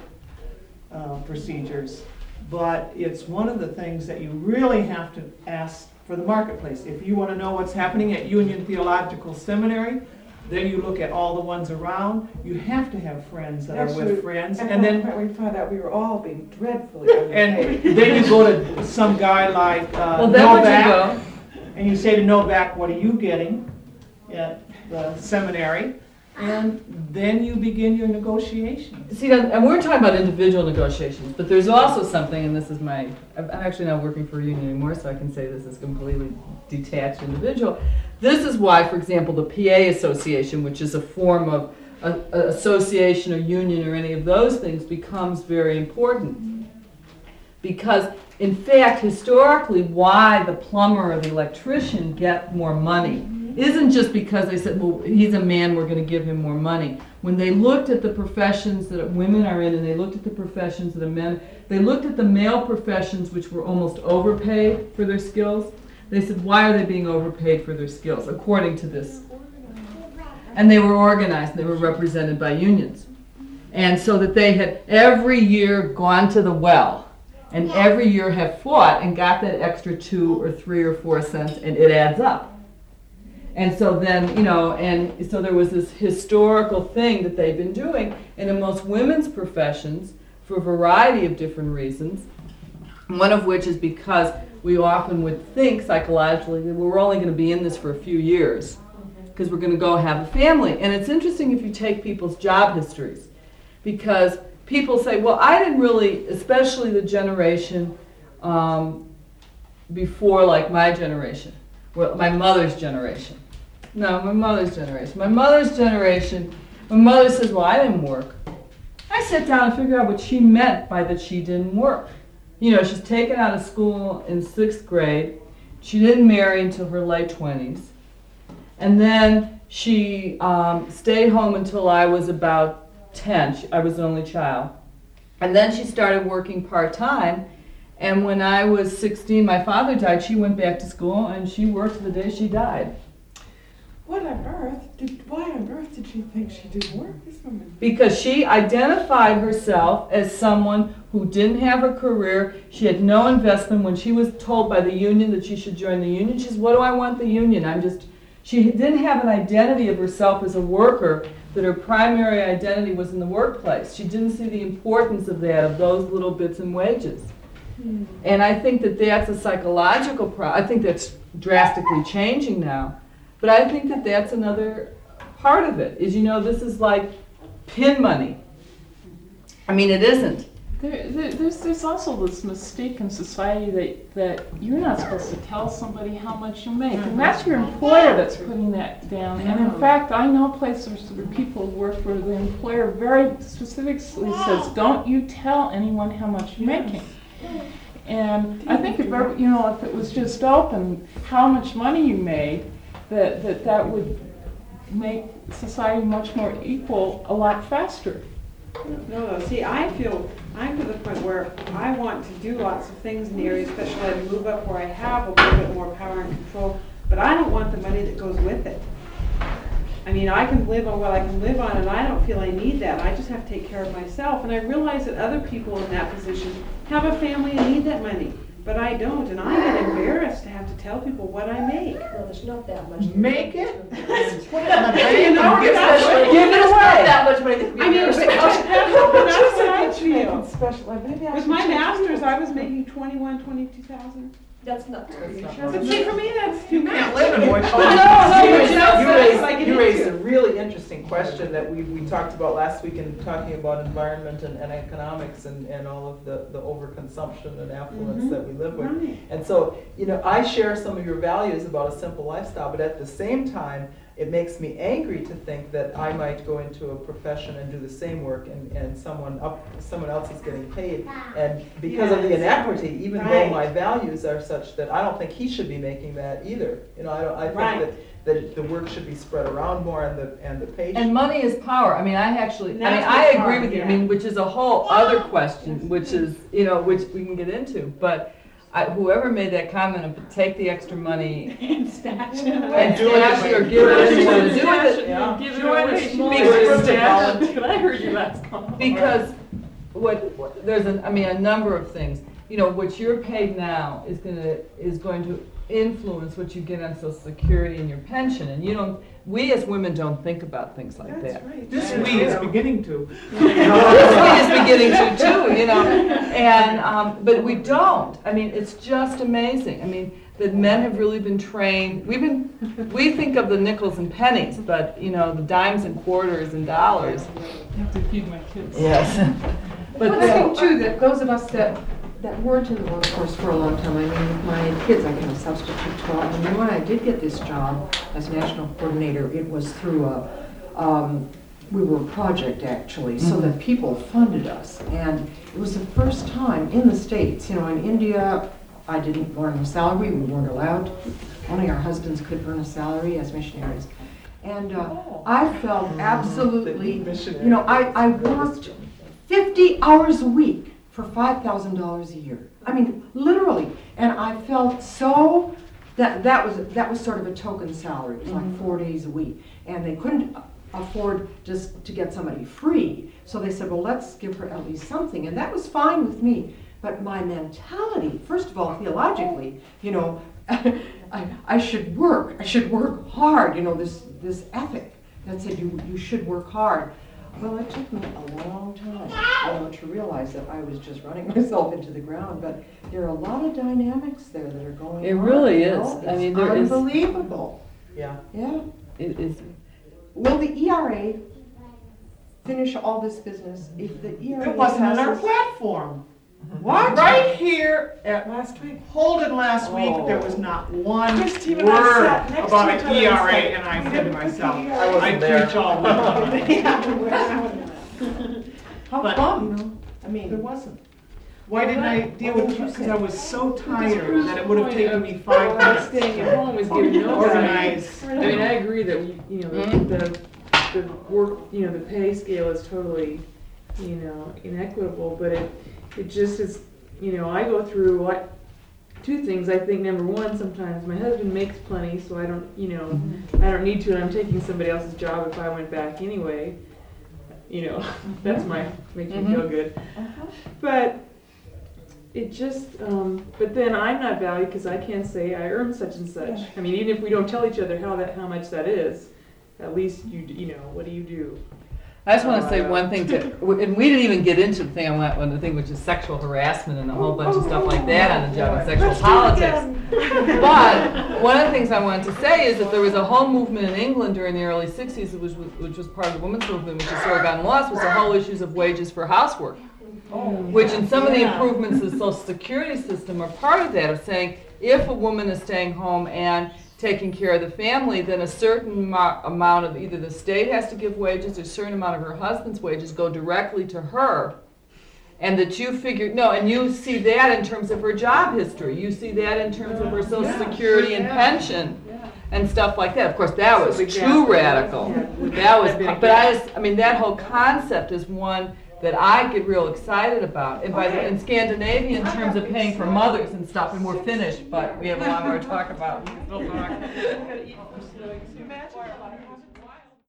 procedures, but it's one of the things that you really have to ask for the marketplace. If you want to know what's happening at Union Theological Seminary, then you look at all the ones around. You have to have friends that are with friends, At and then one point we found out we were all being dreadfully underpaid. and then you go to some guy like Well, then would you Novak, go? and you say to Novak, "What are you getting at the seminary?" And then you begin your negotiations. See, and we're talking about individual negotiations, but there's also something, and this is I'm actually not working for a union anymore, so I can say this is completely detached individual. This is why, for example, the PA Association, which is a form of association or union or any of those things, becomes very important. Because, in fact, historically, why the plumber or the electrician get more money isn't just because they said, well, he's a man, we're going to give him more money. When they looked at the professions that women are in, and they looked at the professions that are men, they looked at the male professions which were almost overpaid for their skills. They said, why are they being overpaid for their skills, according to this? And they were organized, and they were represented by unions. And so that they had every year gone to the well, and every year have fought and got that extra 2 or 3 or 4 cents, and it adds up. And so then, and so there was this historical thing that they've been doing, and in most women's professions, for a variety of different reasons, one of which is because we often would think psychologically that we're only going to be in this for a few years, because we're going to go have a family. And it's interesting if you take people's job histories, because people say, well, I didn't really, especially the generation before, like my generation, well, my mother's generation. No, my mother's generation. My mother's generation, my mother says, well, I didn't work. I sat down and figured out what she meant by that she didn't work. She's taken out of school in 6th grade. She didn't marry until her late 20s. And then she stayed home until I was about 10. I was the only child. And then she started working part-time. And when I was 16, my father died. She went back to school, and she worked the day she died. Why on earth did she think she didn't work, this woman? Because she identified herself as someone who didn't have a career. She had no investment. When she was told by the union that she should join the union, she says, what do I want the union? She didn't have an identity of herself as a worker, that her primary identity was in the workplace. She didn't see the importance of that, of those little bits and wages. And I think that that's a psychological problem. I think that's drastically changing now. But I think that that's another part of it, is, this is like pin money. I mean, it isn't. There's also this mistake in society that you're not supposed to tell somebody how much you make. And that's your employer that's putting that down. And in fact, I know places where people work where the employer very specifically says, don't you tell anyone how much you're making. And I think if, if it was just open, how much money you made, that would make society much more equal a lot faster. No, see, I'm to the point where I want to do lots of things in the area, especially as I move up where I have a little bit more power and control, but I don't want the money that goes with it. I mean, I can live on what I can live on, and I don't feel I need that. I just have to take care of myself. And I realize that other people in that position have a family and need that money, but I don't. And I get embarrassed to have to tell people what I make. Well, there's not that much. Make it. Put it in the bank and give it Not away. that much money to be I mean, embarrassed but about. that's what I feel. Special, maybe I With should my check master's, I was making 22,000. That's not true. But see, for me, that's too much. Can't live in Washington. You raised a really interesting question that we talked about last week in talking about environment and economics and all of the overconsumption and affluence that we live with. Right. And so, I share some of your values about a simple lifestyle, but at the same time, it makes me angry to think that I might go into a profession and do the same work and someone else is getting paid. And because of the inequity, even though my values are such that I don't think he should be making that either. I think that the work should be spread around more and the pay. And money is power. I That's I the agree part, with you. yeah. Which is a whole other question, which is, which we can get into. But whoever made that comment of take the extra money And stash it and away. stash it or give it anyone to do with it. Yeah. Give it Join away. a small Because- stash. I heard you last call. Because there's a number of things. What you're paid now is going to influence what you get on Social Security and your pension, and we as women don't think about things like that. Right. This week is beginning to. This week is beginning to too, and but we don't. It's just amazing. That men have really been trained. We think of the nickels and pennies, but the dimes and quarters and dollars. I have to feed my kids. Yes. But I think too that those of us that weren't in the workforce for a long time, with my kids, I can substitute 12. And when I did get this job as national coordinator, it was through we were a project actually, so that people funded us. And it was the first time in the States, in India, I didn't earn a salary, we weren't allowed to. Only our husbands could earn a salary as missionaries. And I felt absolutely, I worked 50 hours a week for $5,000 a year. Literally. And I felt so, that was sort of a token salary. It was like 4 days a week. And they couldn't afford just to get somebody free. So they said, well, let's give her at least something. And that was fine with me. But my mentality, first of all, theologically, I should work hard, this ethic that said you should work hard. Well, it took me a long time, to realize that I was just running myself into the ground. But there are a lot of dynamics there that are going on. It really is. It's There is. unbelievable. Yeah. Yeah. It is. Will the ERA finish all this business if the ERA It wasn't on our passes? platform. What? Right here at Last week. Holden last week, there was not one Christine and I word sat next about to an each other ERA, and and I said to myself, I wasn't I there. preach all the time. How But- come? There wasn't. Why didn't I deal with it? Because I was so Just tired proves that it the would have point taken of- me 5 of minutes staying at home is giving to no organize. I agree that the work, the pay scale is totally, inequitable, but it just is, I go through two things. I think number one, sometimes my husband makes plenty, so I don't, I don't need to, and I'm taking somebody else's job if I went back anyway. That's makes me feel good. But it just, but then I'm not valued because I can't say I earn such and such. Even if we don't tell each other how much that is, at least what do you do? I just want to say one thing and we didn't even get into the thing I want the thing which is sexual harassment and a whole bunch of stuff like that on the job and sexual politics. But one of the things I wanted to say is that there was a whole movement in England during the early 60s, which was part of the women's movement, which is sort of gotten lost, was the whole issues of wages for housework. Which in some of the improvements of the Social Security system are part of that, of saying if a woman is staying home and taking care of the family, then a certain amount of either the state has to give wages or a certain amount of her husband's wages go directly to her. And that you figured, no, and you see that in terms of her job history. You see that in terms of her Social Security and pension and stuff like that. Of course, that was too radical. That was, but I mean, that whole concept is one that I get real excited about. And in Scandinavia, in terms of paying for mothers and stuff, and we're finished, but we have a lot more to talk about. We can still talk.